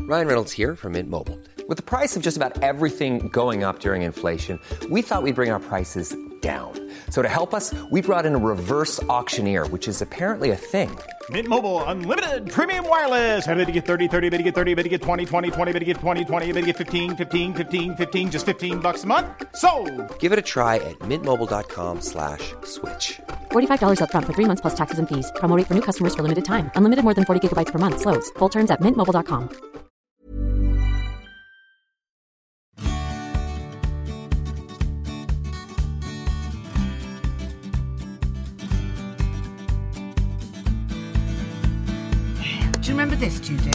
Ryan Reynolds here from Mint Mobile. With the price of just about everything going up during inflation, we thought we'd bring our prices down. So to help us, we brought in a reverse auctioneer, which is apparently a thing. Mint Mobile Unlimited Premium Wireless. How to get 30, 30, bit to get 30, bit to get 20, 20, 20, bit to get 20, 20, bit to get 15, 15, 15, 15, just $15 a month? Sold! Give it a try at mintmobile.com/switch. $45 up front for 3 months plus taxes and fees. Promo rate for new customers for limited time. Unlimited more than 40 gigabytes per month. Slows full terms at mintmobile.com. Do you remember this, Judith?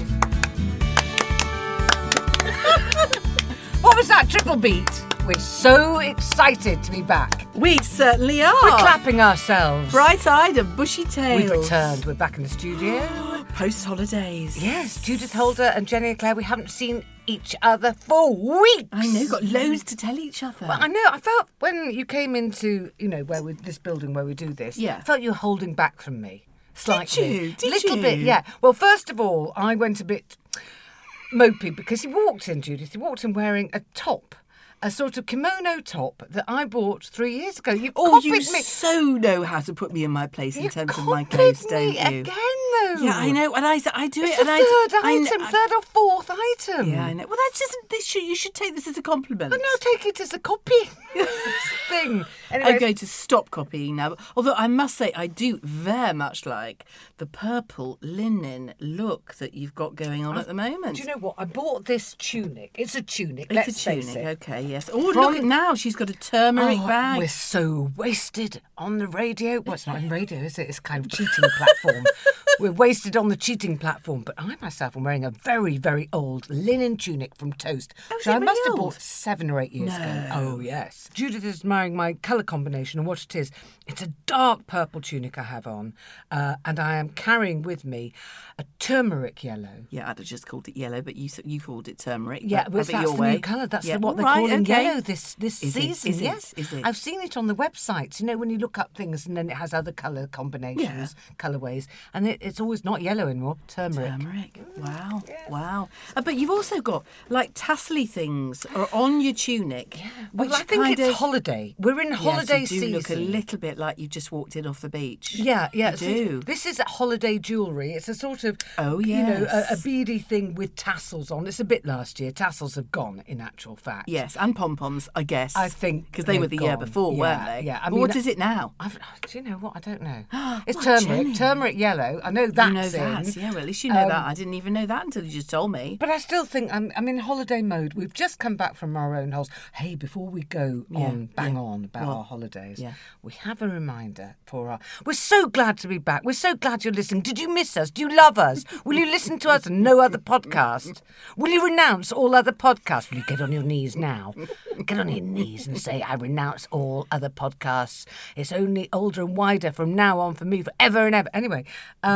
What was that triple beat? We're so excited to be back. We certainly are. We're clapping ourselves. Bright-eyed and bushy-tailed. We've returned. We're back in the studio. Post-holidays. Yes, Judith Holder and Jenny Eclair. We haven't seen each other for weeks. I know, got loads to tell each other. Well, I know. I felt when you came into, this building where we do this, Yeah. I felt you were holding back from me. Slightly. Did Little you? bit, yeah. Well, first of all, I went a bit mopey because he walked in, Judith. He walked in wearing a top. A sort of kimono top that I bought 3 years ago. You copied you me. so know how to put me in my place in You terms of my copied clothes, me don't you? again, though. Yeah, I know, and I do It's it, the and third or fourth item. Yeah, I know. Well, that's just you should take this as a compliment. But no, take it as a copy thing. Anyway, I'm going to stop copying now. Although I must say, I do very much like the purple linen look that you've got going on at the moment. do you know what? I bought this tunic. It's a tunic. It's let's a face tunic, it. okay, yes. Oh, look at now. She's got a turmeric bag. We're so wasted on the radio. Well, it's not in radio, is it? It's kind of cheating platform. We're wasted on the cheating platform. But I myself am wearing a very, very old linen tunic from Toast, which I it must really have old? bought 7 or 8 years ago. Oh, yes. Judith is admiring my colour combination and what it is. It's a dark purple tunic I have on, and I am carrying with me a turmeric yellow. Yeah, I'd have just called it yellow, but you called it turmeric. Yeah, but well, have it that's your the way. new colour. That's Yeah. what they're Right, calling okay. yellow this Is it? season. Is it? Yes, Is it? I've seen it on the websites. You know, when you look up things and then it has other colour combinations, colourways, and it's always not yellow anymore. Turmeric. Turmeric. Wow. Wow. But you've also got like tassely things are on your tunic. Yeah. Well, I think it's holiday. We're in holiday you do season. look a little bit like you've just walked in off the beach. Yeah, yeah. You do. This is holiday jewellery. It's a sort of, Oh, you know, yes. a beady thing with tassels on. It's a bit last year. Tassels have gone, in actual fact. Yes, and pom-poms, I guess. I think because they were the they've year gone. before, Yeah, weren't they? yeah. I But mean, what is it now? Do you know what? I don't know. It's What, turmeric. Jenny? Turmeric yellow. I know that's You know that. in. Yeah, well, at least you know that. I didn't even know that until you just told me. But I still think I'm in holiday mode. We've just come back from our own holes. Hey, before we go on about our holidays, we have a reminder for our... We're so glad to be back. We're so glad you're listening. Did you miss us? Do you love us? Will you listen to us and no other podcast? Will you renounce all other podcasts? Will you get on your knees now? Get on your knees and say, I renounce all other podcasts. It's only older and wider from now on for me, forever and ever. Anyway,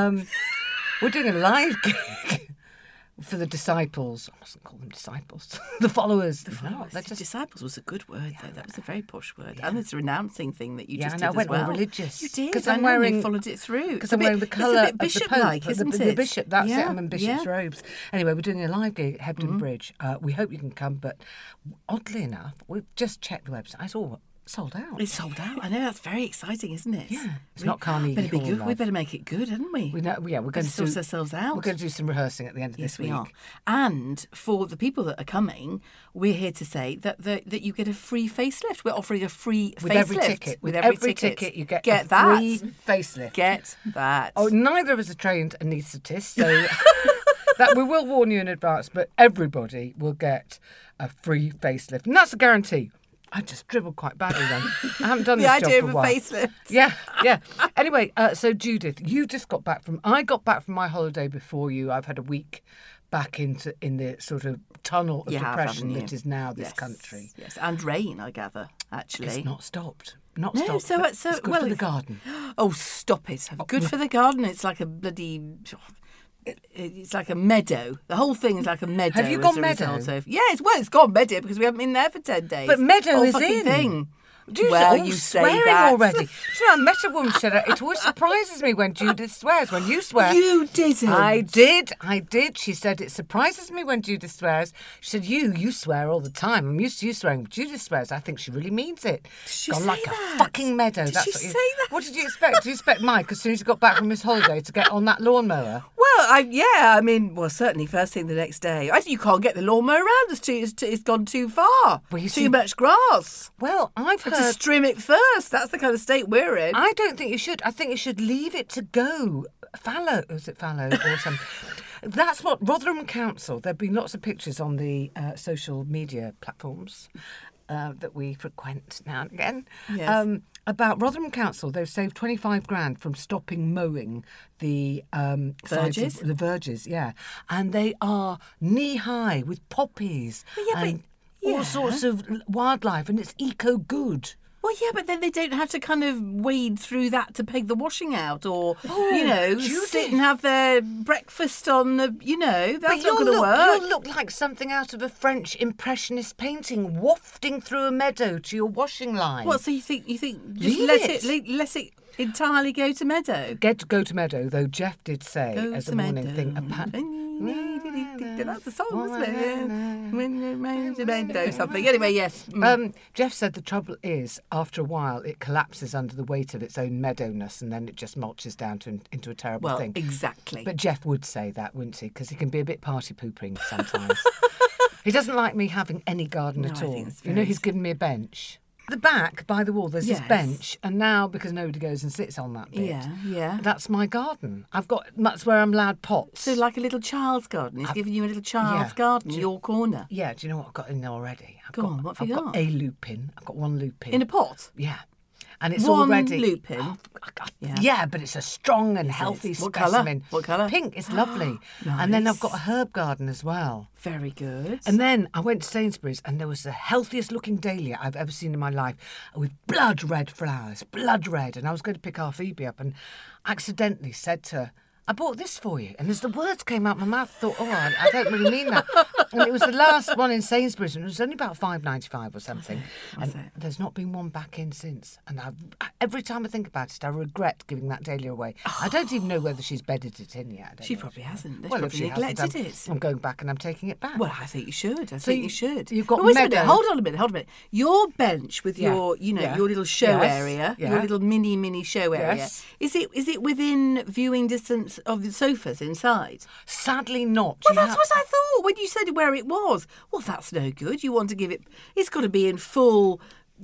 we're doing a live gig for the disciples. I mustn't call them disciples. The followers. No, they're just... Disciples was a good word, though. That was a very posh word. And it's a renouncing thing that you just I did know, I as went well. all religious. You did. Because I I'm know, wearing... you followed it through. Because I'm wearing the colour of the bishop-like, Pope, isn't the it? bishop, that's it. Yeah, I'm in bishop's yeah. robes. Anyway, we're doing a live gig at Hebden Bridge. We hope you can come, but oddly enough, we've just checked the website. It's all sold out. It's sold out. I know, that's very exciting, isn't it? Yeah. It's not Carnegie better be Hall, good. love. We better make it good, hadn't we? We know, yeah, we're going to sort ourselves out. We're going to do some rehearsing at the end of Yes, this we week. are. And for the people that are coming, we're here to say that you get a free facelift. We're offering a free With facelift. every ticket. With every ticket, you get a that. free facelift. Get that. Oh, neither of us are trained anaesthetists, so that we will warn you in advance, but everybody will get a free facelift. And that's a guarantee. I just dribbled quite badly then. I haven't done the this idea job for of a a while. facelift. Yeah. Anyway, so Judith, you just got back from... I got back from my holiday before you. I've had a week back in the sort of tunnel of depression that is now this country. Yes, and rain, I gather, actually. It's not stopped. No, stopped. so It's good for the garden. Oh, stop it. Good for the garden. It's like a bloody... It's like a meadow. The whole thing is like a meadow. Have you gone as a meadow? result of- Yes, well, it's gone meadow because we haven't been there for 10 days. But meadow Whole is fucking in. Thing. You say swearing that already. Do you know, I met a woman who said it always surprises me when Judith swears. When you swear. You didn't. I did. She said it surprises me when Judith swears. She said, you swear all the time. I'm used to you swearing. But Judith swears. I think she really means it. She Gone say like that? a fucking meadow. Did That's she what say that? What did you expect? Did you expect Mike, as soon as he got back from his holiday, to get on that lawnmower? Well, certainly first thing the next day. You can't get the lawnmower around. It's gone too far. Well, you too see- much grass. Well, I've Have to heard. trim it first. That's the kind of state we're in. I don't think you should. I think you should leave it to go. Fallow. Is it fallow or something? That's what Rotherham Council. There've been lots of pictures on the social media platforms that we frequent now and again. Yes. About Rotherham Council, they've saved 25 grand from stopping mowing the sides Verges? of the verges, yeah, and they are knee high with poppies and all sorts of wildlife, and it's eco good. Well, yeah, but then they don't have to kind of wade through that to peg the washing out or, sit and have their breakfast on the, that's not going to work. You'll look like something out of a French impressionist painting, wafting through a meadow to your washing line. What, so you think just Leave let it entirely go to meadow? Go to meadow, though Jeff did say Go as to a morning meadow. thing. That's the song, isn't it? When to meadow something. Anyway, yes. Jeff said the trouble is, after a while, it collapses under the weight of its own meadowness, and then it just mulches down into a terrible Well, thing. exactly. But Jeff would say that, wouldn't he? Because he can be a bit party pooping sometimes. He doesn't like me having any garden No, at I all. think it's You know, very- he's given me a bench. The back, by the wall, there's Yes. this bench, and now, because nobody goes and sits on that bit, Yeah. that's my garden. That's where I'm allowed pots. So like a little child's garden. He's giving you a little child's garden, your corner. Yeah, do you know what I've got in there already? Go on, what have you I've got? got a lupin. I've got one lupin. In a pot? Yeah. And it's One already... lupin? Oh, God. Yeah. Yeah, but it's a strong and healthy What colour? specimen. What colour? Pink. It's lovely. And then I've got a Nice. herb garden as well. Very good. And then I went to Sainsbury's and there was the healthiest looking dahlia I've ever seen in my life with blood red flowers, blood red. And I was going to pick our Phoebe up and accidentally said to her, I bought this for you. And as the words came out my mouth, I thought, I don't really mean that. And it was the last one in Sainsbury's and it was only about $5.95 or something. And there's not been one back in since. And every time I think about it, I regret giving that dahlia away. I don't even know whether she's bedded it in yet. I don't She know. probably hasn't. She Well, if probably she hasn't, neglected it. I'm going back and I'm taking it back. Well, I think you should. I think you should. you've got But wait a minute, meadow. hold on a minute. Your bench with Yeah. your, Yeah. your little show Yes. area, Yeah. your little mini show area. Yes. Is it within viewing distance of the sofas inside? Sadly not. Well, You that's have- what I thought when you said where it was. Well, that's no good. You want to give it. It's got to be in full,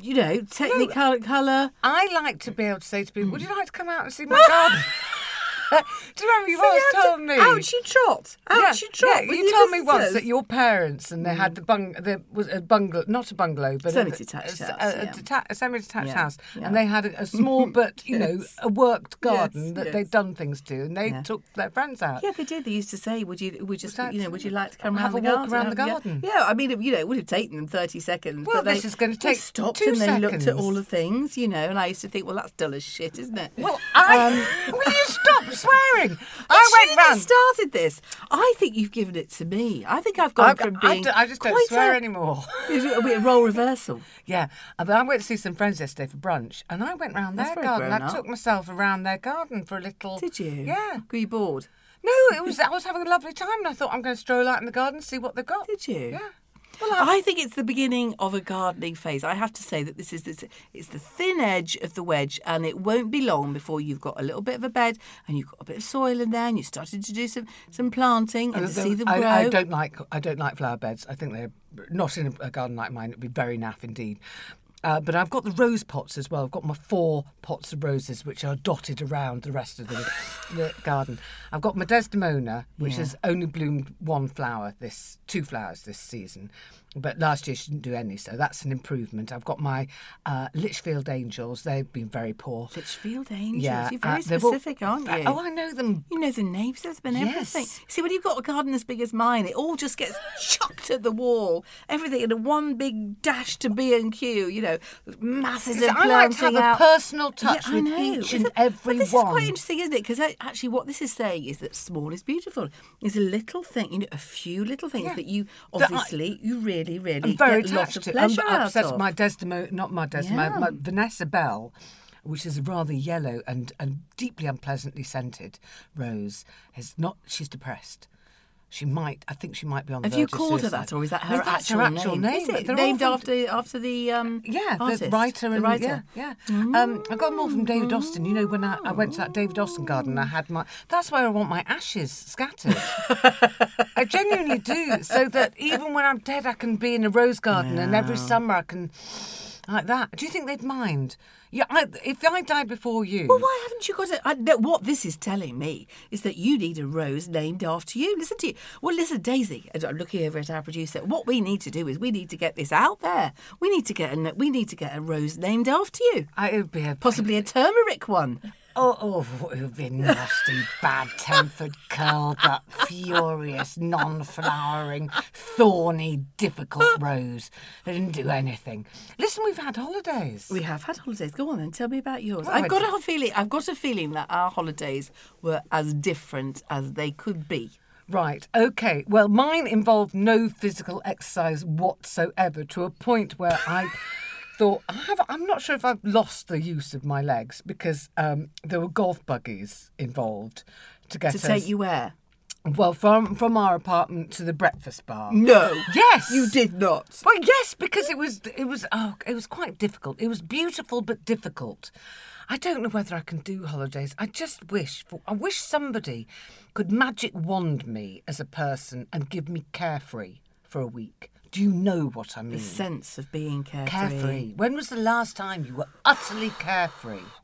Technicolor. I like to be able to say to people, would you like to come out and see my garden? Do you remember you once told me? Ouchie trot. Ouchie trot. with you your told me once visitors. that your parents and they had there was a bungalow, not a bungalow, but Semi-detached house, a semi-detached Yeah, house, yeah. and they had a small but a worked garden that yes. they'd done things to, and they took their friends out. Yeah, they did. They used to say, "Would you like to come Have around a the walk garden? around the garden. Yeah, I mean, it would have taken them 30 seconds. Well, but they, this is going to they take stopped 2 and they looked at seconds. all the things, and I used to think, well, that's dull as shit, isn't it? Well, will you stop swearing? I went round. started this. I think you've given it to me. I think I've gone from being. I just don't quite swear a, anymore. A bit of role reversal. Yeah, but I went to see some friends yesterday for brunch, and I went round That's their very garden. grown I up. took myself around their garden for a little. Did you? Yeah. Were you bored? No, I was having a lovely time, and I thought I'm going to stroll out in the garden and see what they've got. Did you? Yeah. I think it's the beginning of a gardening phase. I have to say that it's the thin edge of the wedge, and it won't be long before you've got a little bit of a bed and you've got a bit of soil in there, and you started to do some planting and to see them grow. I don't like flower beds. I think they're not in a garden like mine. It'd be very naff indeed. But I've got the rose pots as well. I've got my 4 pots of roses, which are dotted around the rest of the garden. I've got my Desdemona, which has only bloomed 2 flowers this season. But last year she didn't do any, so that's an improvement. I've got my Litchfield Angels. They've been very poor. Litchfield Angels. Yeah, You're very they've all- specific, aren't you? Oh, I know them. You know the names of them and Yes. everything. See, when you've got a garden as big as mine, it all just gets chucked at the wall. Everything in a one big dash to B&Q, masses of I like to planting have out. a personal touch I with know. each and But every this one. is quite interesting, isn't it? Because actually what this is saying is that small is beautiful. It's a little thing, a few little things that you obviously, you really, really I'm very get lots of attached to. pleasure I'm out obsessed of. with my Desdemona, my Yeah. Vanessa Bell, which is a rather yellow and deeply unpleasantly scented rose. She's depressed. I think she might be on the Have verge you of called her suicide. that, or is that No, her that's actual her actual name? Is it They're named all from- after the Yeah, artist, the writer the and writer? yeah. I got them all from David Austin. You know, when I went to that David Austin garden, I had that's where I want my ashes scattered. I genuinely do, so that even when I'm dead, I can be in a rose garden, and every summer I can like that. Do you think they'd mind? Yeah, if I died before you. Well, why haven't you got it? What this is telling me is that you need a rose named after you. Listen to you. Well, listen, Daisy. I'm looking over at our producer. What we need to do is we need to get this out there. We need to get a rose named after you. It would be Possibly a turmeric one. Oh, it would be nasty, bad-tempered, curled up, furious, non-flowering, thorny, difficult rose. They didn't do anything. Listen, we've had holidays. We have had holidays. Go on then, tell me about yours. Well, I've got a feeling that our holidays were as different as they could be. Right, OK. Well, mine involved no physical exercise whatsoever, to a point where I thought, I'm not sure if I've lost the use of my legs, because there were golf buggies involved to get us... To take you where? Well, from our apartment to the breakfast bar. No. Yes. You did not. Well, yes, because it was quite difficult. It was beautiful but difficult. I don't know whether I can do holidays. I wish somebody could magic wand me as a person and give me carefree for a week. Do you know what I mean? The sense of being carefree. Carefree. When was the last time you were utterly carefree? Oh,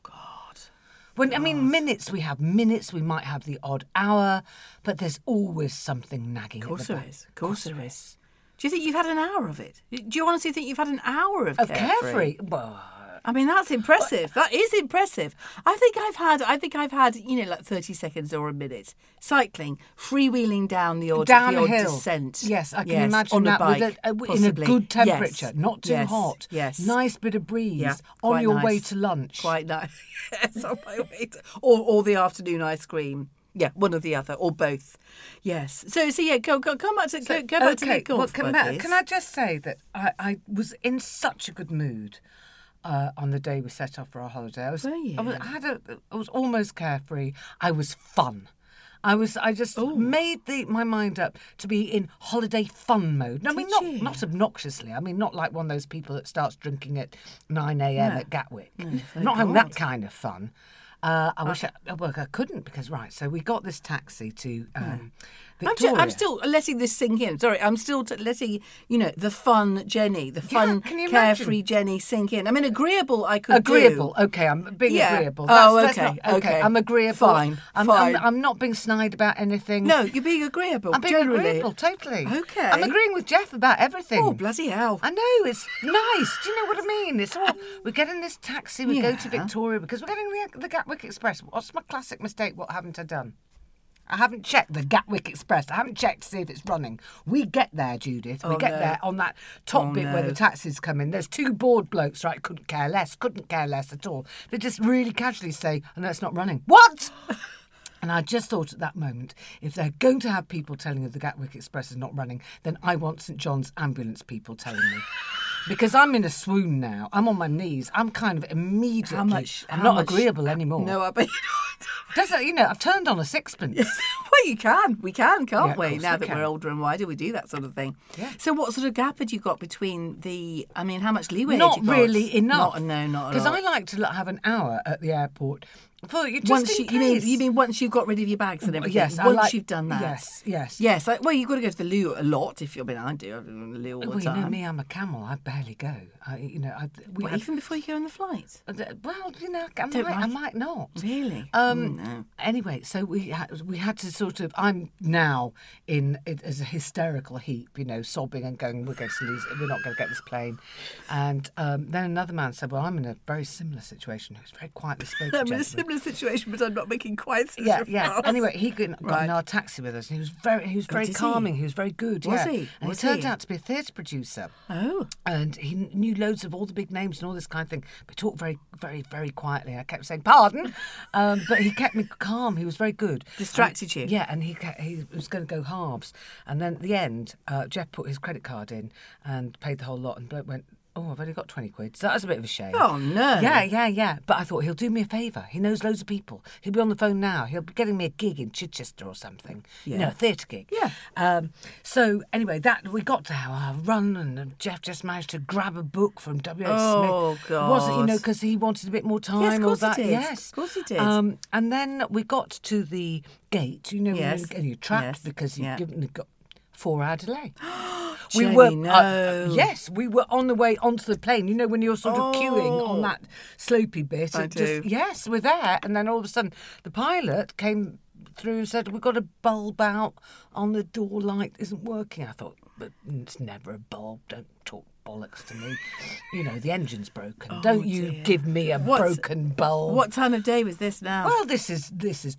God. Minutes, we might have the odd hour, but there's always something nagging at the back. Of course there is. Do you think you've had an hour of it? Do you honestly think you've had an hour of carefree? Well, I mean, that's impressive. That is impressive. I think I've had, like 30 seconds or a minute cycling, freewheeling down the odd descent. Yes, I can imagine on that a bike, in a good temperature, yes. not too hot. Yes, nice bit of breeze quite on your nice. way to lunch. Quite nice. Yes, on my way to, or the afternoon ice cream. Yeah, one or the other, or both. Yes. So yeah, go back to the golf. Well, can I just say that I was in such a good mood on the day we set off for our holiday. I was almost carefree. I was fun. I just made my mind up to be in holiday fun mode. No, not obnoxiously. I mean, not like one of those people that starts drinking at 9 a.m. at Gatwick. Not having that kind of fun. I wish I couldn't, because so we got this taxi to Victoria. I'm still letting this sink in. Sorry, I'm still letting the fun Jenny, carefree Jenny sink in. I mean, agreeable. I could agreeable. do. Okay, I'm being agreeable. Okay. I'm agreeable. Fine. I'm not being snide about anything. No, you're being agreeable. I'm being agreeable, totally. Okay. I'm agreeing with Jeff about everything. Oh, bloody hell! I know, it's nice. Do you know what I mean? It's all we get in this taxi. We go to Victoria because we're getting the Gatwick Express. What's my classic mistake? What haven't I done? I haven't checked the Gatwick Express. I haven't checked to see if it's running. We get there, Judith. We get there on that top bit where the taxis come in. There's two bored blokes, right? Couldn't care less at all. They just really casually say, "Oh, no, it's not running." What? And I just thought at that moment, if they're going to have people telling you the Gatwick Express is not running, then I want St John's ambulance people telling me. Because I'm in a swoon now. I'm on my knees. I'm kind of immediately... I'm not agreeable anymore. No, I bet you not. I've turned on a sixpence. Well, you can. We can, can't we? Now that can. we're older and wider, we do that sort of thing. Yeah. So what sort of gap had you got between how much leeway Not had you got? really enough. Not at all. Because I like to have an hour at the airport. You mean once you've got rid of your bags and everything? Yes, once you've done that. Yes. Well, you've got to go to the loo a lot. I do. I go to the loo all the time. You know me, I'm a camel. I barely go. Even before you go on the flight. Well, I might not. Really? No. Anyway, so we had to sort of. I'm now in it as a hysterical heap, sobbing and going, we're not going to get this plane. And then another man said, well, I'm in a very similar situation. He was very quietly spoken. I'm in a similar similar situation, but I'm not making quite such Yeah, a yeah. fuss. Anyway, he got Right. in our taxi with us, and he was very did calming. he? He was very good. Was yeah. he? And Was he turned he? out to be a theatre producer. Oh. And he knew loads of all the big names and all this kind of thing. But he talked very quietly. I kept saying, pardon. But he kept me calm. He was very good. Distracted you? Yeah, and he was going to go halves. And then at the end, Jeff put his credit card in and paid the whole lot. And Bloke went, oh, I've only got 20 quid. So that was a bit of a shame. Oh, no. Yeah. But I thought, he'll do me a favour. He knows loads of people. He'll be on the phone now. He'll be getting me a gig in Chichester or something. Yeah. You know, a theatre gig. Yeah. So anyway, we got to our run, and Jeff just managed to grab a book from W.H. Oh, Smith. God. Was it, because he wanted a bit more time? Yes, of course or that? he did. Yes. Of course he did. And then we got to the gate, Yes. when you trapped Yes. because Yeah. you've got 4-hour delay. Jenny, no. Yes, we were on the way onto the plane. You know, when you're sort of queuing on that slopey bit. I do. Yes, we're there. And then all of a sudden, the pilot came through and said, we've got a bulb out on the door light isn't working. I thought, but it's never a bulb. Don't talk bollocks to me. The engine's broken. Don't you dear. give me a broken bulb. What time of day was this now? Well, this is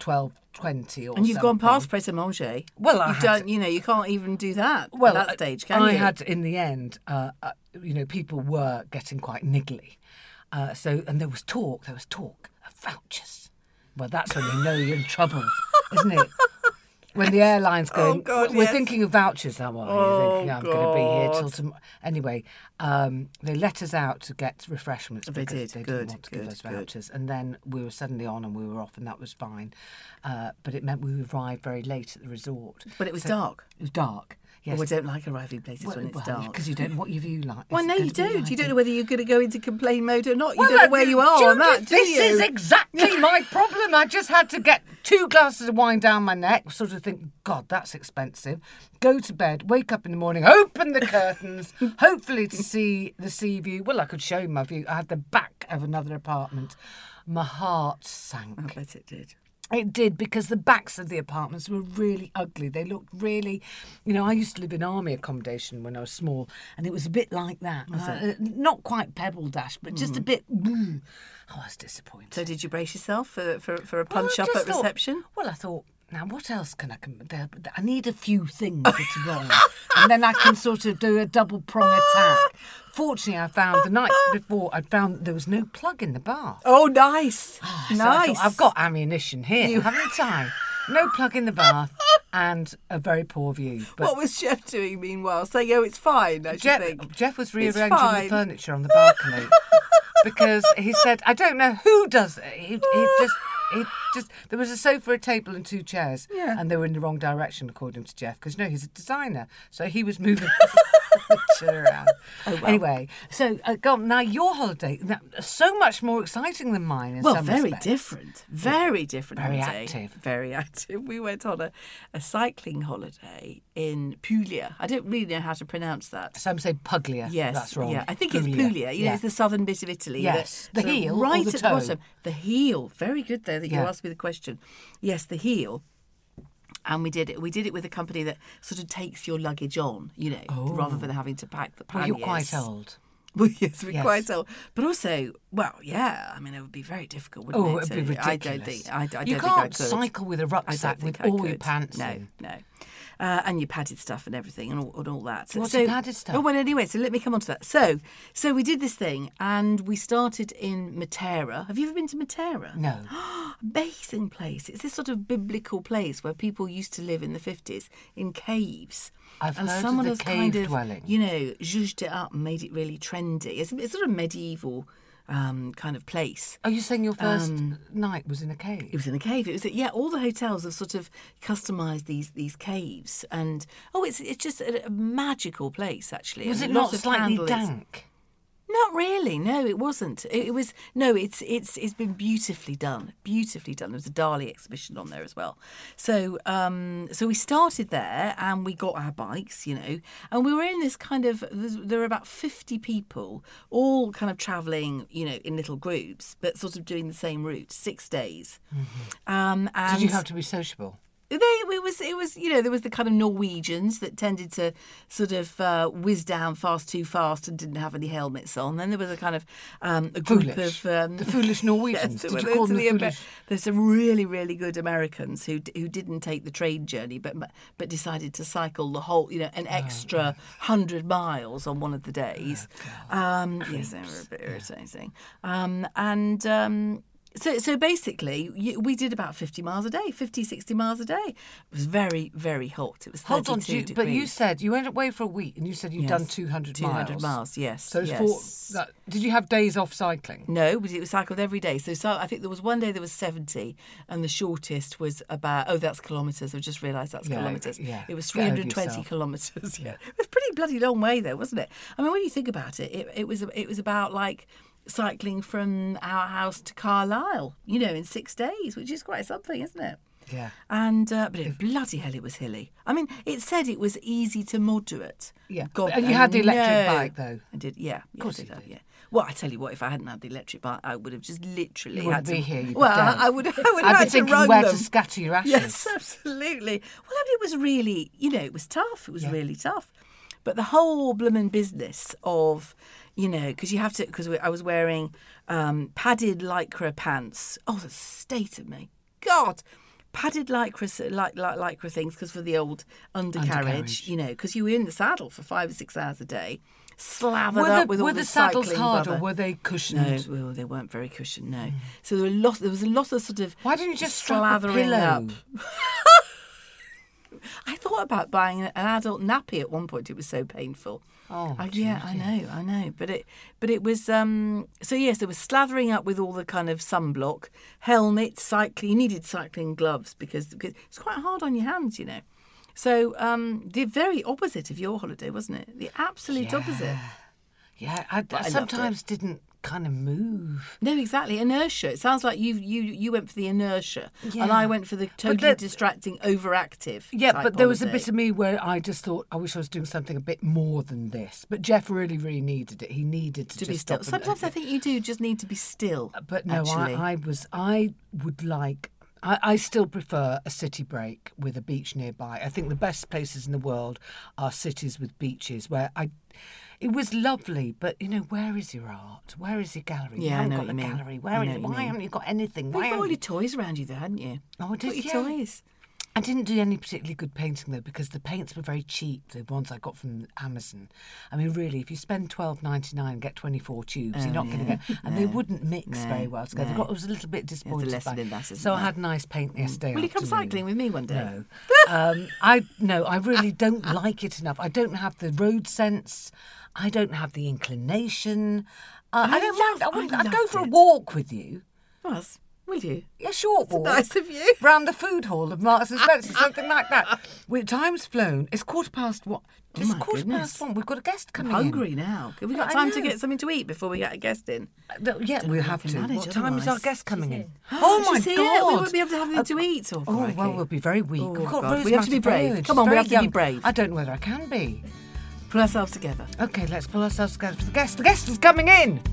12:20 or and you've gone something. past Pret a Manger. Well, I you've had done. to- You can't even do that Well, at that stage, can you? I had, in the end, people were getting quite niggly. And there was talk of vouchers. Well, that's when you know you're in trouble, isn't it? When the airline's going, Oh, God, we're yes. thinking of vouchers. You're thinking, I'm going to be here till tomorrow. Anyway, they let us out to get refreshments They because did. they Good, didn't want to give good, us good. vouchers. And then we were suddenly on and we were off, and that was fine. But it meant we arrived very late at the resort. But it was dark. It was dark. Yes. Oh, I don't like arriving places when it's dark. Because you don't. What have you like? Well, Is no, it you going to be don't. like You don't it? know whether you're going to go into complain mode or not. You Well, don't know where you are on that, do this you? is exactly my problem. I just had to get 2 glasses of wine down my neck, sort of think, God, that's expensive. Go to bed, wake up in the morning, open the curtains, hopefully to see the sea view. Well, I could show you my view. I had the back of another apartment. My heart sank. I bet it did. It did, because the backs of the apartments were really ugly. They looked really, I used to live in army accommodation when I was small, and it was a bit like that. Not quite Pebble Dash, but just a bit. Oh, I was disappointed. So did you brace yourself for a punch I up just at thought- reception? Well, I thought, now what else can I? I need a few things that's wrong, and then I can sort of do a double prong attack. Fortunately, I found the night before there was no plug in the bath. Oh, nice. So I nice. thought, I've got ammunition here, haven't I? No plug in the bath and a very poor view. But What was Jeff doing meanwhile? Saying, oh, it's fine, I should think. Jeff was It's rearranging the fine. furniture on the balcony because he said, I don't know who does it. He just there was a sofa, a table and 2 chairs, and they were in the wrong direction according to Jeff, because he's a designer, so he was moving the furniture around. Anyway, so go on, now your holiday, so much more exciting than mine in Well, some very respects. different. Very different. Very holiday. active. Very active. We went on a cycling holiday in Puglia. I don't really know how to pronounce that. Some say Puglia. Yes, That's wrong. yeah. I think it's Puglia. You know, it's the southern bit of Italy. Yes. The sort of heel or right the at toe? the bottom. The heel. Very good though that you Yeah. asked me the question. Yes, the heel. And we did it. We did it with a company that sort of takes your luggage on, rather than having to pack the Well, panniers. you're quite old. Well, yes, we're Yes. quite old. But also, well, yeah, I mean, it would be very difficult, wouldn't Oh, it? it'd be ridiculous. I don't think I you don't can't think I could. cycle with a I don't rucksack think with I all your could. pants no, in. No. And your padded stuff and everything and all that. What's your padded stuff? Oh, well, anyway, so let me come on to that. So we did this thing and we started in Matera. Have you ever been to Matera? No. Amazing place. It's this sort of biblical place where people used to live in the 50s in caves. I've and heard of someone the has cave kind of, dwelling. zhuzhed it up and made it really trendy. It's sort of medieval kind of place. Are you saying your first night was in a cave? It was in a cave. It was all the hotels have sort of customised these caves, and it's just a magical place actually. Was and it lots not of slightly candlelit. dank? Not really. No, it wasn't. It was no. It's been beautifully done. Beautifully done. There was a Dali exhibition on there as well. So so we started there and we got our bikes, and we were in this kind of. There were about 50 people, all kind of travelling, in little groups, but sort of doing the same route, 6 days. Mm-hmm. And Did you have to be sociable? It was there was the kind of Norwegians that tended to sort of whiz down too fast and didn't have any helmets on. Then there was a kind of a group Foolish. of The foolish Norwegians. Did you call them the foolish? There's some really, really good Americans who didn't take the trade journey, but decided to cycle the whole, an extra 100 miles on one of the days. Yes, they were a bit irritating. So basically, we did about 50 miles a day, 50, 60 miles a day. It was very, very hot. It was 32 Hold on, degrees. but you said you went away for a week and you said you'd done 200 miles. 200 miles, yes. So yes. Did you have days off cycling? No, it was cycled every day. So I think there was one day there was 70 and the shortest was about, that's kilometres. I've just realised that's kilometres. Yeah. It was 320 kilometres. Yeah. It was a pretty bloody long way though, wasn't it? I mean, when you think about it, it was about like cycling from our house to Carlisle, in 6 days, which is quite something, isn't it? Yeah. And but bloody hell, it was hilly. I mean, it said it was easy to moderate. Yeah. God, and you had the electric bike though. I did. Yeah. Of course you did. did. Yeah. Well, I tell you what, if I hadn't had the electric bike, I would have just literally You wouldn't had to be here. You'd be well, dead. I would have I'd had be to thinking run where them. to scatter your ashes. Yes, absolutely. Well, I mean, it was really, it was tough. It was really tough. But the whole bloomin' business of, because you have to, because I was wearing padded lycra pants. Oh, the state of me. God. Padded lycra things, because for the old undercarriage, because you were in the saddle for 5 or 6 hours a day, slathered up with all Were the the saddles cycling hard bother. or were they cushioned? No, well, they weren't very cushioned, no. So there was a lot of sort of Why didn't you just strap a slathering pillow? up. I thought about buying an adult nappy at one point. It was so painful. Oh, yeah, I know. But it was so yes, there was slathering up with all the kind of sunblock, helmet, cycling. You needed cycling gloves because it's quite hard on your hands, So the very opposite of your holiday, wasn't it? The absolute opposite. Yeah, I sometimes didn't kind of move. No, exactly. Inertia. It sounds like you went for the inertia, Yeah. and I went for the totally distracting, overactive. Yeah, type but there was a holiday. bit of me where I just thought, I wish I was doing something a bit more than this. But Jeff really, really needed it. He needed to to be just still. stop. Sometimes I think you do just need to be still. But no, actually. I still prefer a city break with a beach nearby. I think the best places in the world are cities with beaches where it was lovely, but where is your art? Where is your gallery? Yeah, you I haven't know got what a you mean. gallery. Why Haven't you got anything? Well, you got all your toys around you there, hadn't you? Oh, I did, Got your toys. I didn't do any particularly good painting though, because the paints were very cheap. The ones I got from Amazon. I mean, really, if you spend $12.99 and get 24 tubes, you're not going to get. And they wouldn't mix very well together. no. I was a little bit disappointed. There's a lesson by- in that, isn't so I there? had nice paint yesterday. Will you come afternoon. cycling with me one day? No, I really don't like it enough. I don't have the road sense. I don't have the inclination. I don't mind. I'd go loved for a it. walk with you. Roz, will you? A short walk. Nice of you. Round the food hall of Marks and Spencer, something like that. Time's flown. It's 1:15. It's my 1:15. We've got a guest I'm coming in. hungry now. Have we got I time to know. get something to eat before we get a guest in? Yeah, we'll have can to. manage What time is our otherwise. guest coming in? Oh my She's here. God! We won't be able to have anything to eat. Oh, Oh, well, we'll be very weak. Oh, We've got God. Rose We have to be brave. Matterburn. Come on, She's we very have to be young. brave. I don't know whether I can be. Pull ourselves together. Okay, let's pull ourselves together for the guest. The guest is coming in.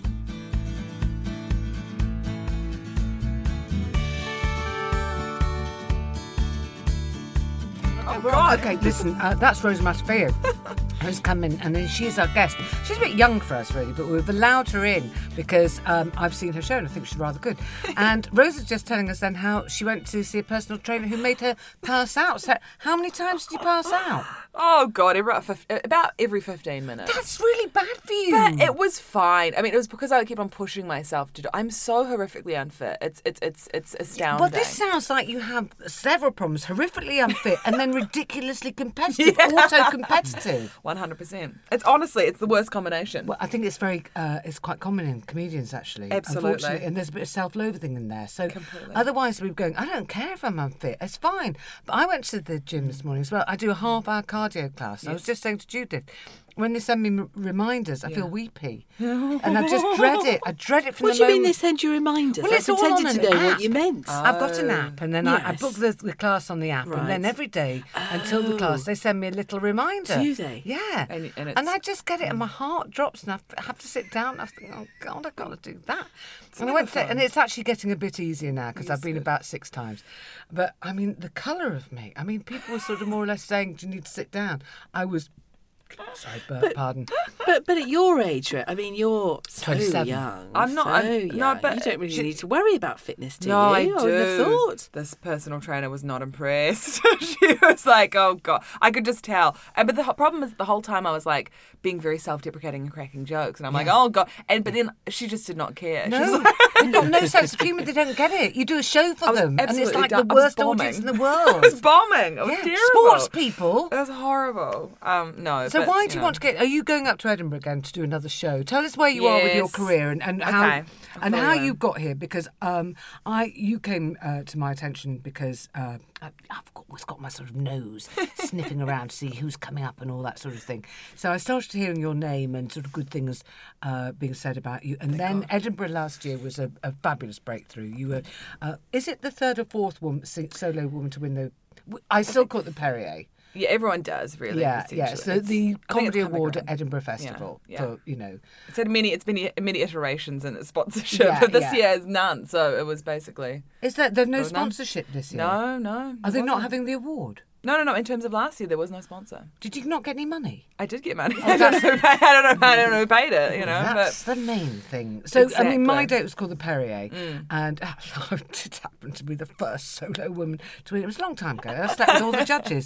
Okay, listen, that's Rose Matterburn who's come in, and then she's our guest. She's a bit young for us, really, but we've allowed her in because I've seen her show and I think she's rather good. And Rose is just telling us then how she went to see a personal trainer who made her pass out. So how many times did you pass out? Oh, God, about every 15 minutes. That's really bad for you. But it was fine. I mean, it was because I kept on pushing myself to do. I'm so horrifically unfit. It's astounding. Well, this sounds like you have several problems: horrifically unfit, and then ridiculously competitive, auto-competitive. 100%. It's the worst combination. Well, I think it's it's quite common in comedians actually. Absolutely. Unfortunately, and there's a bit of self-loathing in there. So Completely. otherwise, we're going. I don't care if I'm unfit. It's fine. But I went to the gym this morning as well. I do a half-hour cardio class. I was just saying to Judith, when they send me reminders, I feel weepy. And I just dread it. I dread it from What the do you mean moment. they send you reminders? Well, I it's all on pretended to an know app. what you meant. I've got an app, and then I Yes. book the class on the app, and then Right. every day until the class, they send me a little reminder. Do they? Yeah. And it's- And I just get it, and my heart drops, and I have to sit down, and I think, oh, God, I've got to do that. And I went to, and it's actually getting a bit easier now, because I've been about 6 times. But, I mean, the colour of me, I mean, people were sort of more or less saying, do you need to sit down? I was... Sorry, pardon. But at your age, I mean, you're so 27. young. I'm not- So I'm- no, young. but you don't really she- need to worry about fitness, do No, you? I wouldn't have do. thought. This personal trainer was not impressed. She was like, "Oh God," I could just tell. But the problem is, the whole time I was like being very self-deprecating and cracking jokes, and I'm like, "Oh God!" But then she just did not care. She was No, like, they've got no sense of humour. They don't get it. You do a show for I was them, and it's absolutely like done. the I was worst audience in the bombing. world. I was bombing. It was Yeah, terrible. sports people. It was horrible. No. So but, why do you know. want to get? Are you going up to Edinburgh again to do another show? Tell us where you are with your Yes. career and how Okay. and I'll how follow you you. got here, because you came to my attention because I've always got my sort of nose sniffing around to see who's coming up and all that sort of thing. So I started hearing your name and sort of good things being said about you. And then Edinburgh last year was a fabulous breakthrough. You were, is it the third or fourth solo woman to win the? I still call it the Perrier. Yeah, everyone does really. Yeah. So essentially. the I think it's comedy coming award around. at Edinburgh Festival Yeah. for It's been many iterations in its sponsorship, Yeah, but this yeah. year is none. So it was basically Is there no none. sponsorship this year? no. Are they it not wasn't. having the award? No. In terms of last year, there was no sponsor. Did you not get any money? I did get money. I don't know who paid it. You know, That's the main thing. So, I mean, my Exactly. date was called the Perrier, and I did happen to be the first solo woman to win. It was a long time ago. I slept with all the judges.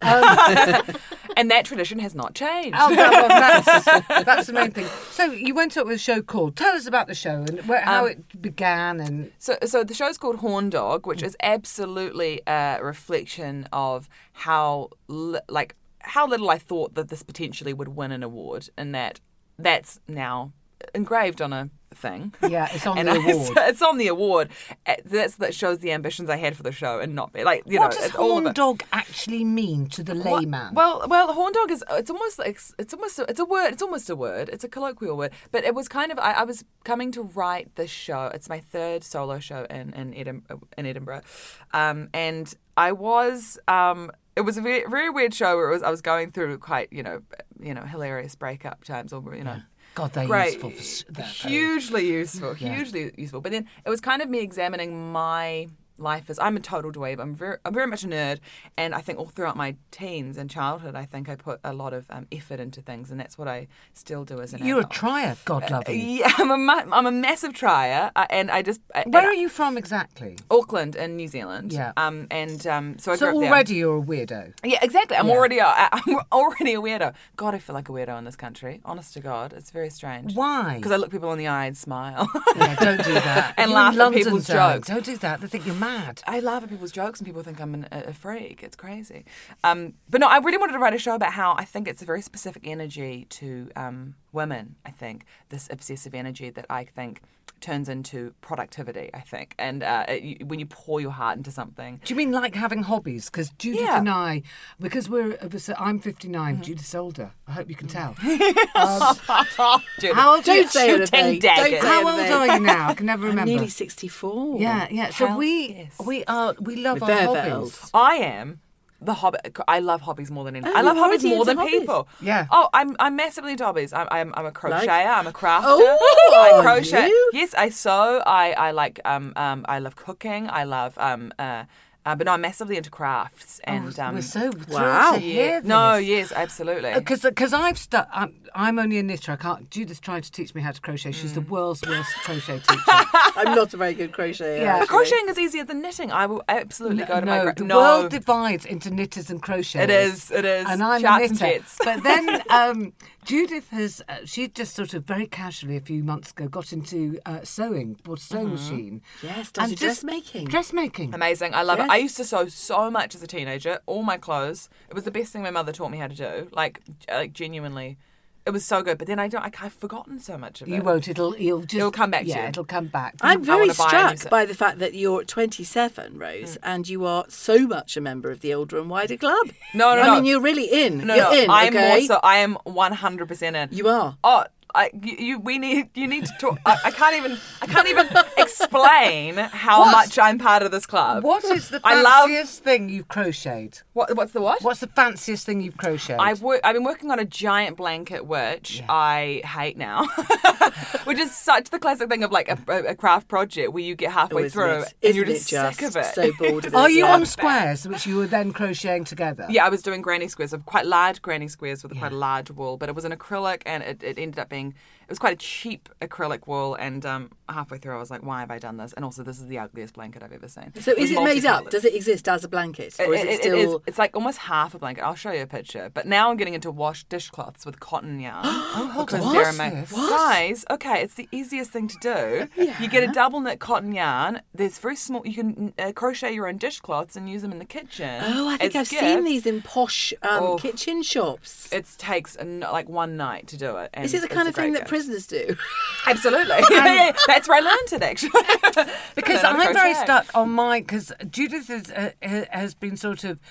and that tradition has not changed. That's the main thing. So, you went up with a show called. Tell us about the show and how it began. And So the show's called Horn Dog, which is absolutely a reflection of how little I thought that this potentially would win an award, and that's now engraved on a thing. Yeah, it's on And the award. It's on the award. That shows the ambitions I had for the show, and not what does it's all of horn it. dog actually mean to the layman? Well, the horn dog is it's almost a word. It's almost a word. It's a colloquial word. But it was kind of I was coming to write this show. It's my third solo show in Edinburgh, and I was. It was a very, very weird show where I was going through quite hilarious breakup times, or God, they're great, useful for that. hugely useful. But then it was kind of me examining my life as I'm a total dweeb. I'm very much a nerd, and I think all throughout my teens and childhood, I think I put a lot of effort into things, and that's what I still do as an You're a adult. trier, God love you. Yeah, I'm a massive trier, and I just Where are you from exactly? Auckland in New Zealand. Yeah. So I grew So up there. already you're a weirdo. Yeah, exactly. I'm Yeah. already a weirdo. God, I feel like a weirdo in this country. Honest to God, it's very strange. Why? Because I look people in the eye and smile. Yeah, don't do that. And You laugh in at London, people's darling. jokes. Don't do that. They think you're mad. I laugh at people's jokes and people think I'm a freak. It's crazy. But no, I really wanted to write a show about how I think it's a very specific energy to women, I think. This obsessive energy that I think turns into productivity, I think. And when you pour your heart into something. Do you mean like having hobbies? Because Judith Yeah. and I, because I'm 59, Judith's older. I hope you can tell. Judith, How old are you? Don't say shooting anything. daggers. Don't say How old anything. are you now? I can never remember. I'm nearly 64. Yeah. So How- we yes. we love With our their hobbies. bells. I am the hobby. I love hobbies more than anything. Oh, I love you're hobbies already more than into hobbies. people. Yeah. Oh, I'm massively into hobbies. I'm a crocheter. Like? I'm a crafter. Oh, I are crochet. you? Yes, I sew. I like I love cooking. I love but no, I'm massively into crafts and We're so thrilled Wow. to hear this. no, yes, absolutely. Because I'm only a knitter. I can't. Judith's trying to teach me how to crochet. She's the world's worst crochet teacher. I'm not a very good crocheter. Yeah. But actually. crocheting is easier than knitting. I will absolutely go to my the world divides into knitters and crocheters. It is. And I'm Sharks a and knitter. jets. But then Judith has, she just sort of very casually a few months ago got into sewing, bought a sewing machine. Yes, And started dressmaking. Dressmaking. Amazing. I love Yes. it. I used to sew so much as a teenager. All my clothes. It was the best thing my mother taught me how to do. Like genuinely It was so good, but then I've forgotten so much of it. You won't. It'll come back to you. Yeah, it'll come back. I'm very wanna buy a new struck set. by the fact that you're 27, Rose, and you are so much a member of the Older and Wider Club. No. I mean, you're really in. No, you're in. I am okay? more so. I am 100% in. You are. Oh, you need to talk. I can't even explain how much I'm part of this club. What is the I love- fanciest thing you've crocheted? What's the what? What's the fanciest thing you've crocheted? I've been working on a giant blanket, which I hate now, which is such the classic thing of like a craft project where you get halfway Oh, isn't through it? and you're Isn't just it sick of it. So bored of it. Are you Yeah. on squares, which you were then crocheting together? Yeah, I was doing granny squares, so quite large granny squares with quite a large wool, but it was an acrylic and it ended up being, it was quite a cheap acrylic wool, and halfway through I was like, why have I done this? And also this is the ugliest blanket I've ever seen. So is it made up? multicoloured. Does it exist as a blanket? Or is it still... It's like almost half a blanket. I'll show you a picture. But now I'm getting into wash dishcloths with cotton yarn. hold because on. they're What's amazing. this? Guys, okay, it's the easiest thing to do. You get a double knit cotton yarn. There's very small. You can crochet your own dishcloths and use them in the kitchen. Oh, I think as I've seen gifts. these in posh Oh. kitchen shops. It takes like one night to do it. And Is it the it's kind a of thing great that gift. prisoners do? Absolutely. Yeah, that's where I learned it, actually. Because Learn how to I'm very crochet. stuck on my, because Judith has been sort of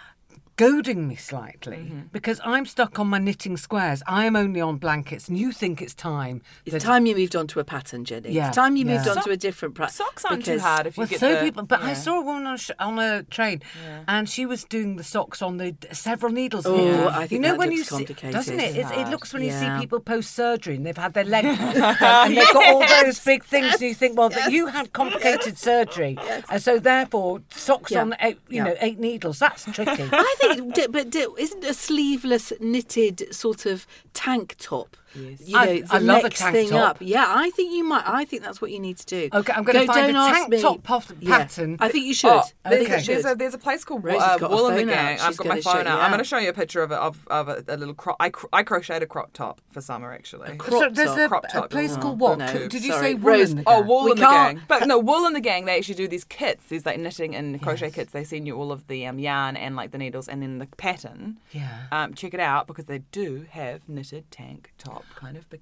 goading me slightly because I'm stuck on my knitting squares. I am only on blankets, and you think it's time. It's time you moved on to a pattern, Jenny. Yeah, It's time you moved yeah. on to a different practice. Socks aren't too hard if you Well, get so the... people, but I yeah. saw a woman on a train, and she was doing the socks on the several needles. Oh, Yeah. I think you know that when looks you see, complicated. doesn't it? It looks when you Yeah. see people post surgery and they've had their leg and they've got all those big things, and you think, well, that you had complicated surgery, and so therefore socks Yeah. on 8 needles. That's tricky. I think, but isn't a sleeveless knitted sort of tank top? Yes. You know, I the love a next tank thing top. up. Yeah, I think you might. I think that's what you need to do. Okay, I'm going to find a don't ask tank me. top pattern. I think you should. Oh, I think okay. you should. There's a place called Rose has got Wool her in the phone out. Gang. She's I've got my gonna show phone you out. out. I'm going to show you a picture of a little crop. I crocheted a crop top for summer, actually. So there's Crop a top. place Oh, called what? no. Did you Sorry. say Wool Rose- in the Oh, Gang? Wool We in the can't- Gang. But no, Wool in the Gang, they actually do these kits, these like knitting and crochet kits. They send you all of the yarn and like the needles and then the pattern. Yeah. Check it out because they do have knitted tank top kind of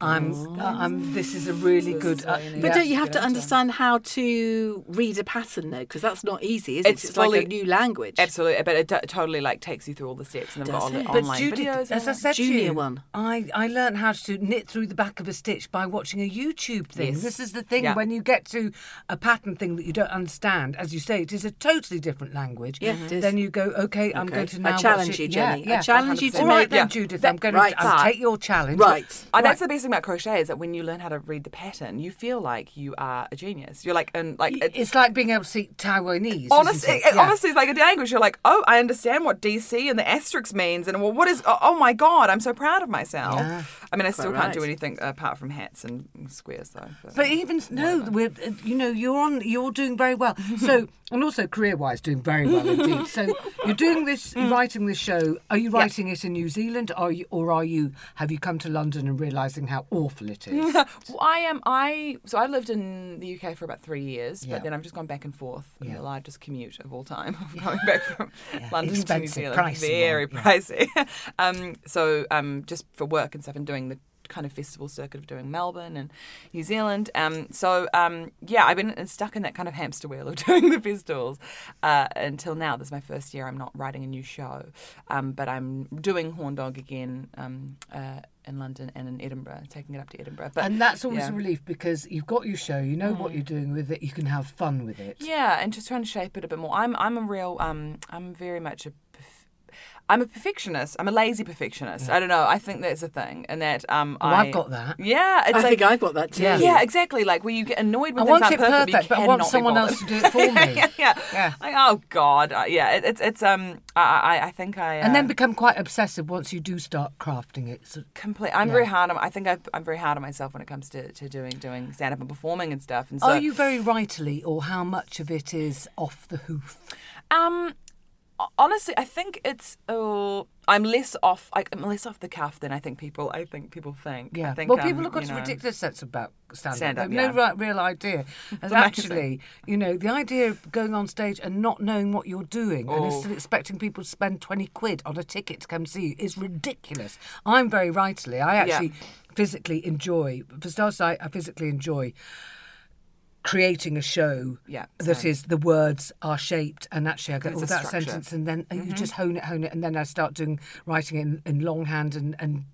I'm. This is a really good. But don't you have to understand how to read a pattern though? Because that's not easy, is it? It's like a new language. Absolutely, but it totally like takes you through all the steps and they've got Does it? all But online Judith, videos. as I and- said to Junior you, one. I learned how to knit through the back of a stitch by watching a YouTube thing. Yes. This is the thing Yeah. when you get to a pattern thing that you don't understand, as you say, it is a totally different language. Yeah, it is. Then you go, okay, I'm going to now. I watch challenge it. you, Yeah, Jenny. yeah. I challenge you to All right make then, yeah. Judith. I'm going Right. to I'll take your challenge. Right. That's the best thing about crochet is that when you learn how to read the pattern, you feel like you are a genius. You're like, and like It's like being able to speak Taiwanese. honestly, isn't it? Yeah. honestly, it's like a language. You're like, oh, I understand what DC and the asterisk means, and well, what is? Oh my god, I'm so proud of myself. Yeah. I mean, I still can't do right. anything apart from hats and squares, though. But even you're doing very well. So, and also career-wise, doing very well indeed. So, you're doing this, you're writing this show. Are you writing it in New Zealand, or have you come to London and realising how awful it is? Well, So I lived in the UK for about 3 years, Yeah. but then I've just gone back and forth. Yeah. The largest commute of all time of going back from London to New Expensive, Zealand. pricey Very one, yeah. pricey. So just for work and stuff, and doing the kind of festival circuit of doing Melbourne and New Zealand. I've been stuck in that kind of hamster wheel of doing the festivals until now. This is my first year. I'm not writing a new show, but I'm doing Horn Dog again in London and in Edinburgh, taking it up to Edinburgh. But And that's always yeah. a relief because you've got your show, you know what you're doing with it, you can have fun with it. Yeah, and just trying to shape it a bit more. I'm very much I'm a perfectionist. I'm a lazy perfectionist. I don't know. I think that's a thing, and that I've got that. Yeah, it's I like, think I've got that too. Yeah, exactly. Like where you get annoyed when I things want aren't it perfect, perfect, but I want cannot be someone bothered. else to do it for me. yeah. Yeah. Like, oh God. I think I. And then become quite obsessive once you do start crafting it. So, I'm very hard on. I think I'm very hard on myself when it comes to doing stand up and performing and stuff. And so are you very writerly, or how much of it is off the hoof? Honestly, I think it's. I'm less off the cuff than I think people think. Yeah. I think, well, people have got a ridiculous sense about stand-up. They have no real idea. And actually, the idea of going on stage and not knowing what you're doing and still expecting people to spend 20 quid on a ticket to come see you is ridiculous. I'm very rightly. I actually physically enjoy, for starters, I physically enjoy creating a show that is the words are shaped and actually I go that sentence and then you just hone it and then I start writing it in longhand and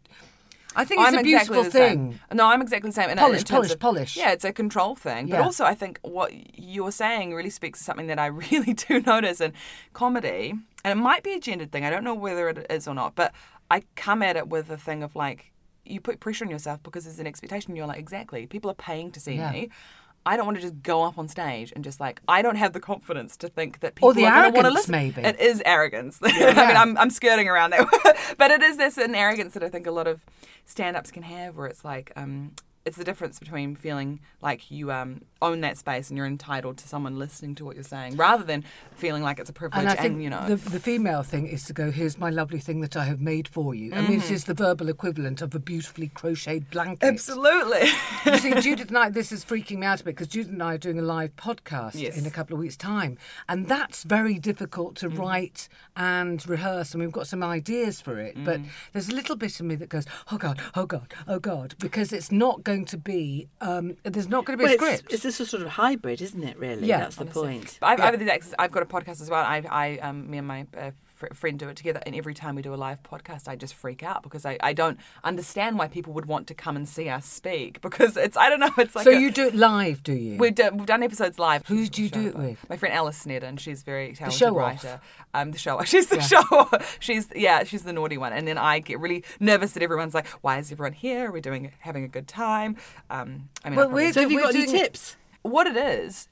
I think it's a beautiful thing. No, I'm exactly the same. And polish. Yeah, it's a control thing. But also I think what you're saying really speaks to something that I really do notice in comedy. And it might be a gendered thing. I don't know whether it is or not. But I come at it with a thing of like, you put pressure on yourself because there's an expectation. You're like, exactly, people are paying to see me. I don't want to just go up on stage and just like, I don't have the confidence to think that people are going to want to listen. Maybe. It is arrogance. I mean, I'm skirting around that. But it is this an arrogance that I think a lot of stand-ups can have where it's like, it's the difference between feeling like you own that space and you're entitled to someone listening to what you're saying rather than feeling like it's a privilege. And I think the female thing is to go, here's my lovely thing that I have made for you. I mean, it is the verbal equivalent of a beautifully crocheted blanket. Absolutely. You see, Judith and I, this is freaking me out a bit because Judith and I are doing a live podcast in a couple of weeks' time. And that's very difficult to write and rehearse. And we've got some ideas for it. But there's a little bit of me that goes, oh God, oh God, oh God, because it's not going to be, there's not going to be a script. It's this sort of hybrid, isn't it, really? Yeah. That's the point. But I've got a podcast as well. Me and my friend do it together, and every time we do a live podcast I just freak out because I don't understand why people would want to come and see us speak because it's I don't know, it's like so you do it live, do you? We've done episodes live. Who do you do it with? My friend Alice Snedden. She's very talented show writer. The show she's the show she's the naughty one, and then I get really nervous that everyone's like, why is everyone here? Are we having a good time? I mean, so have you got any tips? What it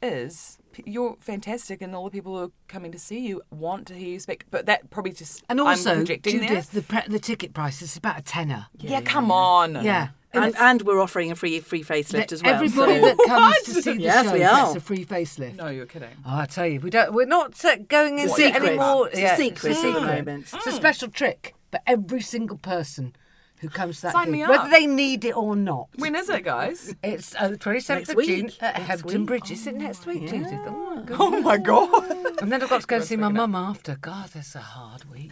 is you're fantastic, and all the people who are coming to see you want to hear you speak. But that probably just and also, I'm projecting Judith, the ticket price is about £10. Yeah, come on. Yeah. And we're offering a free facelift as well. Everybody that comes to see the show gets a free facelift. No, you're kidding. Oh, I tell you, we're not going into it anymore. It's a secret at the moment. It's a special trick for every single person who comes to that Sign gig, me up. whether they need it or not. When is it, guys? It's the 27th of June at Hempton Bridge. Is it next week, Judith? Oh my God. And then I've got to go and see my mum after. God, that's a hard week.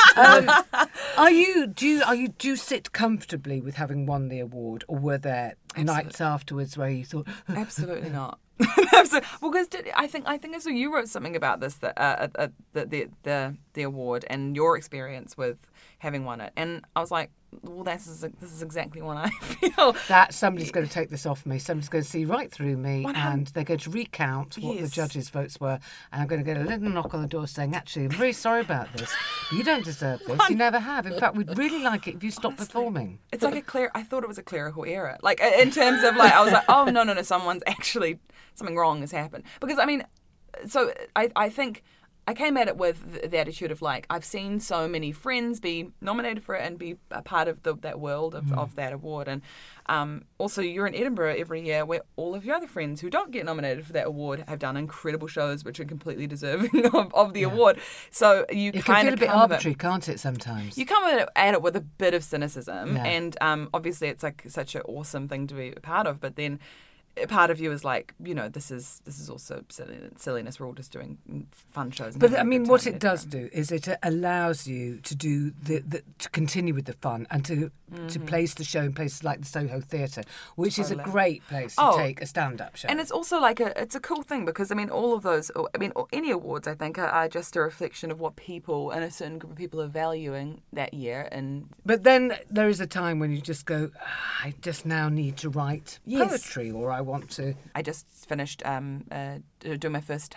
Do you sit comfortably with having won the award, or were there nights afterwards where you thought? Absolutely not. Well, because I think so. You wrote something about this that the award and your experience with having won it, and I was like, well, this is exactly what I feel. That somebody's going to take this off me. Somebody's going to see right through me, and they're going to recount what the judges' votes were, and I'm going to get a little knock on the door saying, actually, I'm very sorry about this. But you don't deserve this. You never have. In fact, we'd really like it if you stopped performing. It's like I thought it was a clerical error. Like, in terms of, like, I was like, oh, no, someone's actually, something wrong has happened. Because, I mean, so I think I came at it with the attitude of like, I've seen so many friends be nominated for it and be a part of that world of that award. And also you're in Edinburgh every year where all of your other friends who don't get nominated for that award have done incredible shows which are completely deserving of the award. So it can feel a bit arbitrary, can't it, sometimes? You come at it with a bit of cynicism. And obviously it's like such an awesome thing to be a part of, but then part of you is like, this is also silliness. We're all just doing fun shows. But I mean, what it does do is it allows you to do to continue with the fun and to place the show in places like the Soho Theatre, which is a great place to take a stand-up show. And it's also like it's a cool thing because I mean, all of those, any awards I think are just a reflection of what people and a certain group of people are valuing that year. But then there is a time when you just go, I just now need to write poetry, or I want to. I just finished doing my first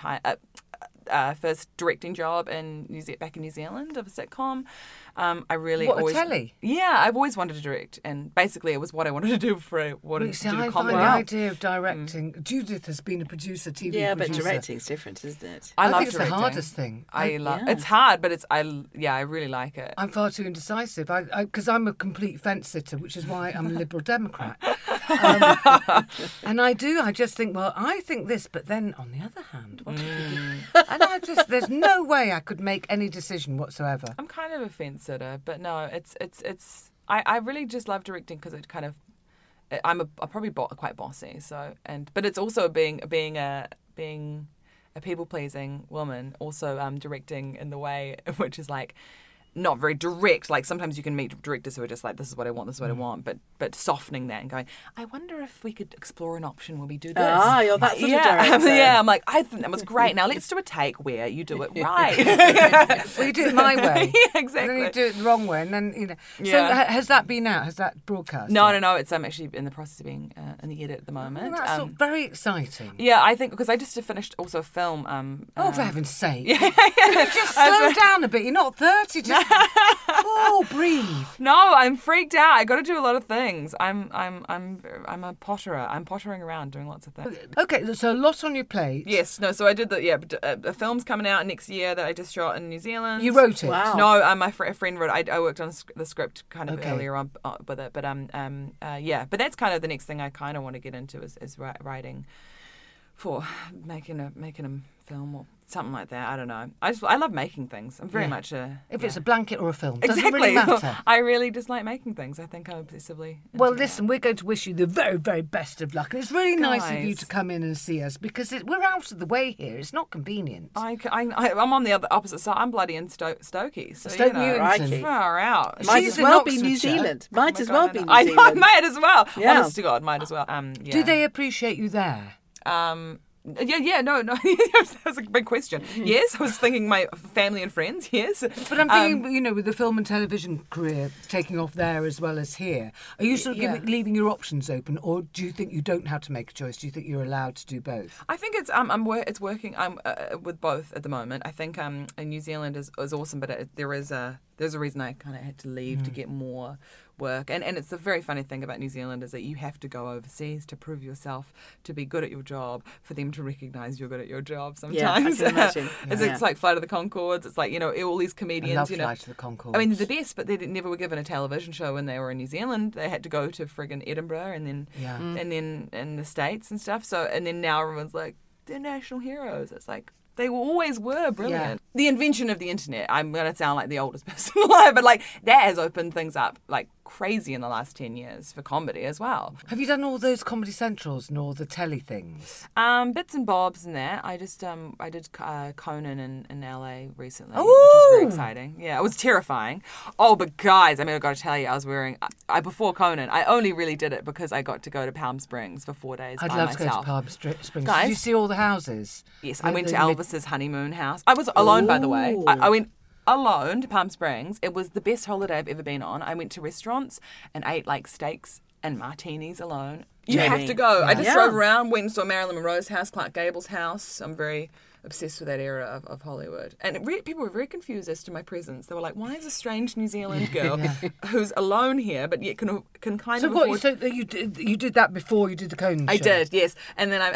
directing job back in New Zealand of a sitcom. I really a telly? Yeah, I've always wanted to direct, and basically it was what I wanted to do before I wanted to do comedy. I find the idea of directing. Judith has been a producer, TV producer. Yeah, but directing's different, isn't it? I think it's directing. The hardest thing. It's hard, but I really like it. I'm far too indecisive because I'm a complete fence sitter, which is why I'm a Liberal Democrat. And I just think, well, I think this, but then on the other hand, what if you do? And there's no way I could make any decision whatsoever. I'm kind of a fence sitter, but no, I really just love directing because it kind of, I'm probably quite bossy, but it's also being a people pleasing woman, also directing in the way which is like not very direct. Like sometimes you can meet directors who are just like, this is what I want, this is what I want, but softening that and going, I wonder if we could explore an option where we do this. Ah, you're that sort of director. Yeah, I'm like, I think that was great. Now let's do a take where you do it right. Well, you do it my way. Yeah, exactly. And then you do it the wrong way, and then So has that been out? Has that broadcast? No. It's actually in the process of being in the edit at the moment. Well, that's very exciting. Yeah, I think because I just finished also a film. For heaven's sake! Yeah. Just slow down a bit. You're not 30. Just breathe. No, I'm freaked out. I got to do a lot of things. I'm a potterer. I'm pottering around doing lots of things. Okay, so a lot on your plate. Yes, no. So I did a film's coming out next year that I just shot in New Zealand. You wrote it? Wow. No, my friend wrote it. I worked on the script kind of earlier on with it, but but that's kind of the next thing I kind of want to get into is writing for making a film or something like that. I don't know. I love making things. I'm very much if it's a blanket or a film, exactly. doesn't really matter. I really just like making things. I think I'm obsessively. Well, listen, we're going to wish you the very, very best of luck. And it's really nice of you to come in and see us because we're out of the way here. It's not convenient. I'm on the opposite side. I'm bloody in Stokey. So, Stoke Newington. Far out. Might She's as well in be New Oxfordshire. Zealand. Might as well be New I Zealand. know, I might as well. Yeah. Honest to God, might as well. Do they appreciate you there? No. That was a big question. Yes, I was thinking my family and friends, yes. But I'm thinking, with the film and television career taking off there as well as here, are you sort of leaving your options open, or do you think you don't have to make a choice? Do you think you're allowed to do both? I think it's working. I'm with both at the moment. I think New Zealand is awesome, but there's a reason I kind of had to leave to get more work. And it's the very funny thing about New Zealand is that you have to go overseas to prove yourself to be good at your job for them to recognise you're good at your job sometimes. Yeah, I can imagine. It's like Flight of the Conchords. It's like, all these comedians. I love Flight of the Conchords. I mean, the best, but they never were given a television show when they were in New Zealand. They had to go to friggin' Edinburgh and then in the States and stuff. So, and then now everyone's like, they're national heroes. It's like, they always were brilliant. Yeah. The invention of the internet, I'm going to sound like the oldest person alive, but that has opened things up crazy in the last 10 years for comedy as well. Have you done all those Comedy Centrals and all the telly things? Bits and bobs and that. I just I did Conan in LA recently, which was very exciting. Yeah, it was terrifying. Oh, but guys, I've got to tell you, I was wearing before Conan. I only really did it because I got to go to Palm Springs for 4 days. I'd by love myself. to go to Palm Springs. Guys, did you see all the houses? Yes, I went to Elvis's honeymoon house. I was alone, by the way. I went alone to Palm Springs. It was the best holiday I've ever been on. I went to restaurants and ate steaks and martinis alone. You have to go. I just drove around, went and saw Marilyn Monroe's house, Clark Gable's house. I'm very obsessed with that era of Hollywood. And people were very confused as to my presence. They were like, why is a strange New Zealand girl who's alone here but yet can kind of afford... So you did that before you did the Conan show? I did, yes. And then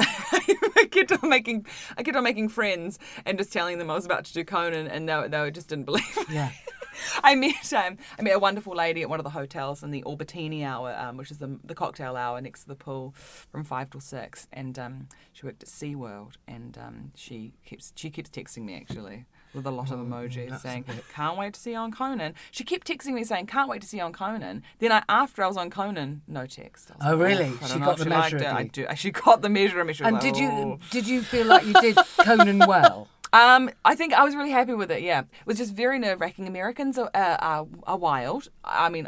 I kept on making friends and just telling them I was about to do Conan, and they just didn't believe me. Yeah. I met a wonderful lady at one of the hotels in the Albertini hour, which is the cocktail hour next to the pool from 5 till 6, and she worked at SeaWorld, and she keeps texting me actually with a lot of emojis saying, can't wait to see you on Conan. She kept texting me saying, can't wait to see you on Conan. Then after I was on Conan, no text. Oh, really? She got the measure of you. She got the measure of me. And did you feel like you did Conan well? I think I was really happy with it. Yeah, it was just very nerve-wracking. Americans are wild. I mean,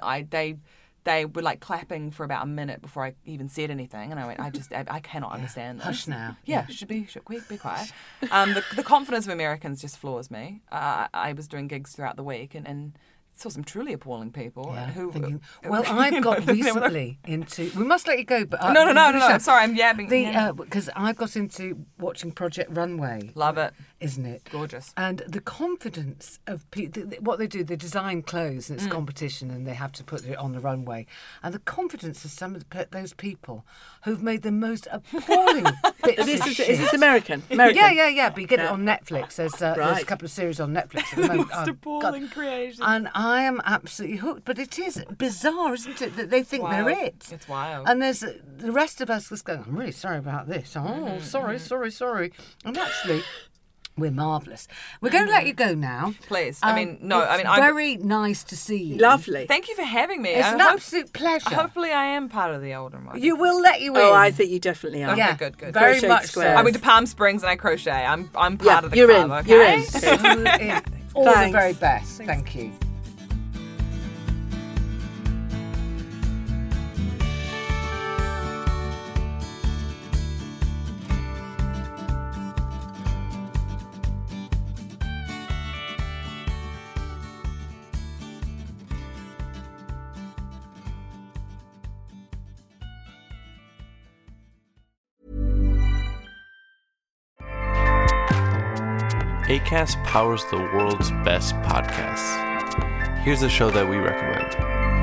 they were clapping for about a minute before I even said anything, and I went, I cannot understand this. Hush now. Yeah, should be quiet. The confidence of Americans just floors me. I was doing gigs throughout the week and saw some truly appalling people. Yeah, who, I've got recently into... We must let you go, but... No. I'm sorry, I'm yabbing. Because I've got into watching Project Runway. Love it. Isn't it? Gorgeous. And the confidence of people... What they do, they design clothes, and it's competition, and they have to put it on the runway. And the confidence of some of those people who've made the most appalling bits of shit. Is this American? Yeah, but you get it on Netflix. There's a couple of series on Netflix at the moment. Most appalling creation. And I am absolutely hooked. But it is bizarre, isn't it, that they think they're it. It's wild. And there's the rest of us just going, I'm really sorry about this. Oh, sorry. And actually... We're marvellous. We're going to let you go now. Please. I'm very nice to see you. Lovely. Thank you for having me. It's an absolute pleasure. Hopefully I am part of the older one. You will let you in. Oh, I think you definitely are. Okay, Yeah, good. Very Crocheted much squares. I went to Palm Springs and I crochet. I'm part Yeah, of the you're club, in. okay? You're in. so. All the Thanks. very best. Thank you. Acast powers the world's best podcasts. Here's a show that we recommend.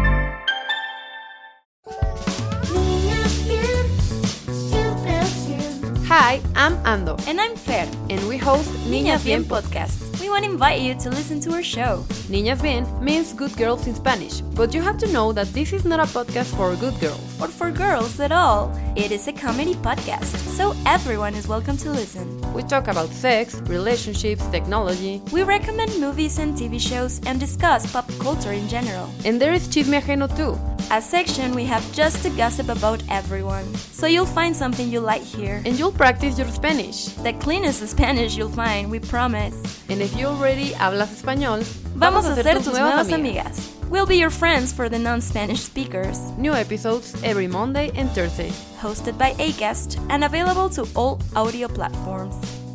Hi, I'm Ando, And I'm Fer. and we host Niñas Bien podcast. We want to invite you to listen to our show. Niñas Bien means good girls in Spanish, but you have to know that this is not a podcast for good girls. Or for girls at all. It is a comedy podcast, so everyone is welcome to listen. We talk about sex, relationships, technology, We recommend movies and TV shows and discuss pop culture in general. and there is Chisme Ajeno too. A section we have just to gossip about everyone. So you'll find something you like here. And you'll practice your Spanish. The cleanest Spanish you'll find, we promise. And if you already hablas español, Vamos a ser tus nuevas amigas. We'll be your friends for the non-Spanish speakers. New episodes every Monday and Thursday. Hosted by Acast and available to all audio platforms.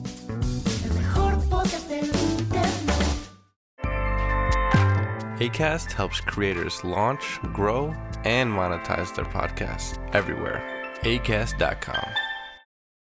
Acast helps creators launch, grow, and monetize their podcasts everywhere. Acast.com.